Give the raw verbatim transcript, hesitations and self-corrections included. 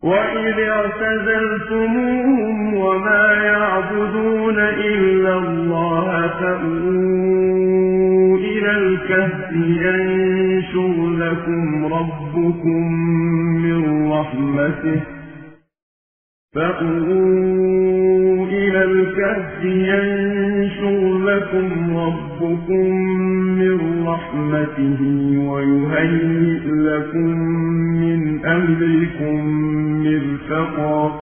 وَإِذِ اعْتَزَلْتُمُوهُمْ وَمَا يَعْبُدُونَ إِلَّا اللَّهَ فَأْوُوا إِلَى الْكَهْفِ يَنشُرْ لَكُمْ رَبُّكُم مِّن رَّحْمَتِهِ فَأْوُوا إِلَى الْكَهْفِ يَنشُرْ لَكُمْ رَبُّكُم مِّن رَّحْمَتِهِ وَيُهَيِّئْ لَكُم مِّنْ أَمْرِكُم مِّرْفَقًا